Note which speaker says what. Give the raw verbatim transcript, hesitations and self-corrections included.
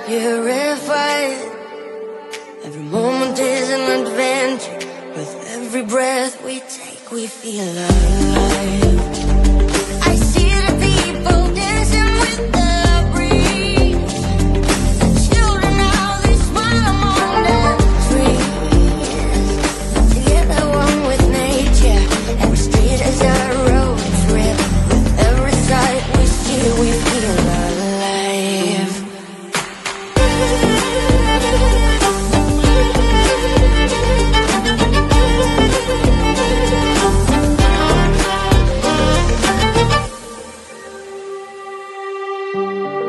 Speaker 1: purified. Every moment is an adventure. With every breath we take, we feel alive. I see the people dancing with the breeze. The children now, they smile among the trees. Together one with nature. Every street is a road trip. With every sight we see, we feel alive.
Speaker 2: Thank you.